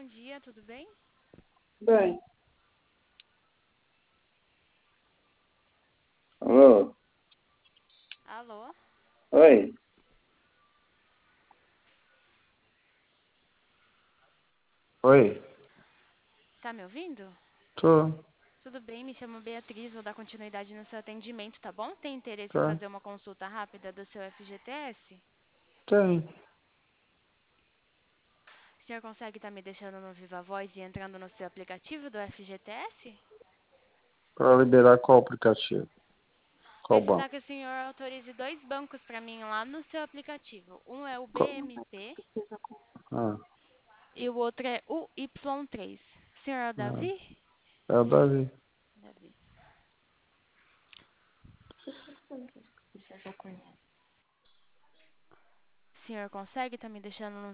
dia, tudo bem? Bem, alô? Alô? Oi? Oi? Tá me ouvindo? Tô, Tudo bem, me chamo Beatriz, vou dar continuidade no seu atendimento, tá bom? Tem interesse em tá, fazer uma consulta rápida do seu FGTS? tem. O senhor consegue estar me deixando no Viva Voz e entrando no seu aplicativo do FGTS? Pra liberar qual aplicativo? Qual Precisar banco? que o senhor autorize dois bancos para mim lá no seu aplicativo. Um é o BMP Ah, e o outro é o Y3. Senhor é o ah, Davi? é o Davi. Davi. O senhor consegue estar me deixando no